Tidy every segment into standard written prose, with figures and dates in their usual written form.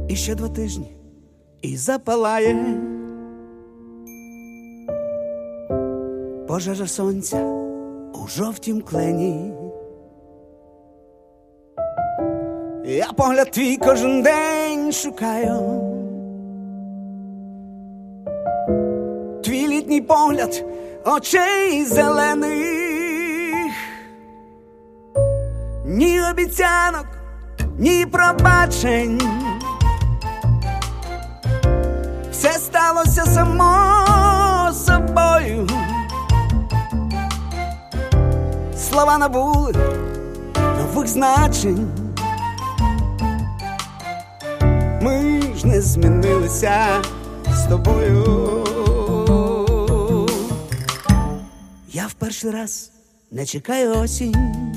І ще 2 тижні, і запалає пожежа сонця у жовтім клені. Я погляд твій кожен день шукаю, твій літній погляд очей зелених. Ні обіцянок, ні пробачень, все сталося само собою. Слова набули нових значень, ми ж не змінилися з тобою. Я в перший раз не чекаю осінь,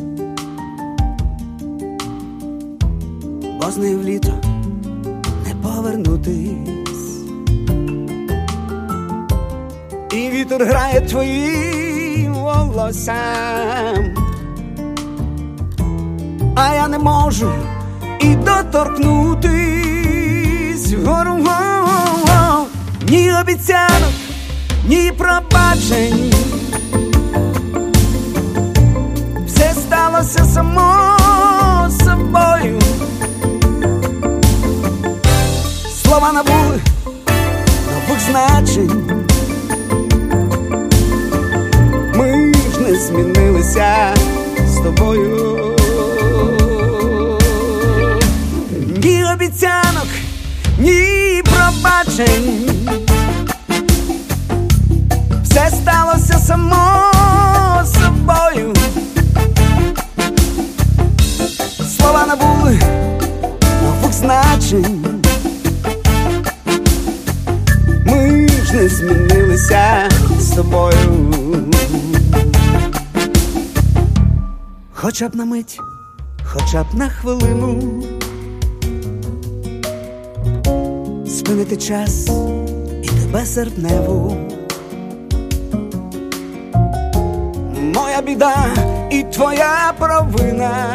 бо з нею в літо не повернутись. І вітер грає твоїм волоссям, а я не можу і доторкнутись вгору. Ні обіцянок, ні пробачень, все сталося само собою. Слова набули нових значень, ми ж не змінилися з тобою. Ні обіцянок, ні пробачень, все сталося само собою. Слова набули нових значень, ми ж не змінилися з тобою. Хоча б на мить, хоча б на хвилину, спинити час і тебе серпневу. Моя біда і твоя провина,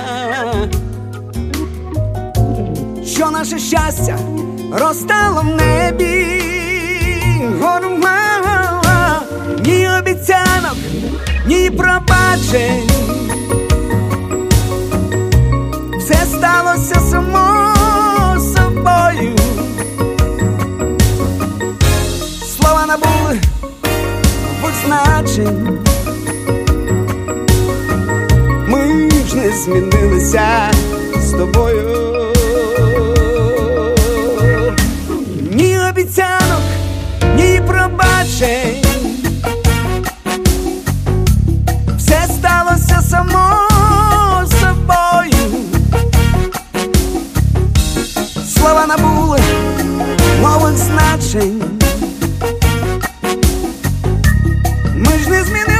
що наше щастя розтало в небі. Ні обіцянок, ні пробачень, все сталося само собою. Слова набули нових значень, ми ж не змінилися з тобою. Ні обіцянок, ні пробачень, все сталося само собою. Слова набули нових значень, ми ж не змінилися.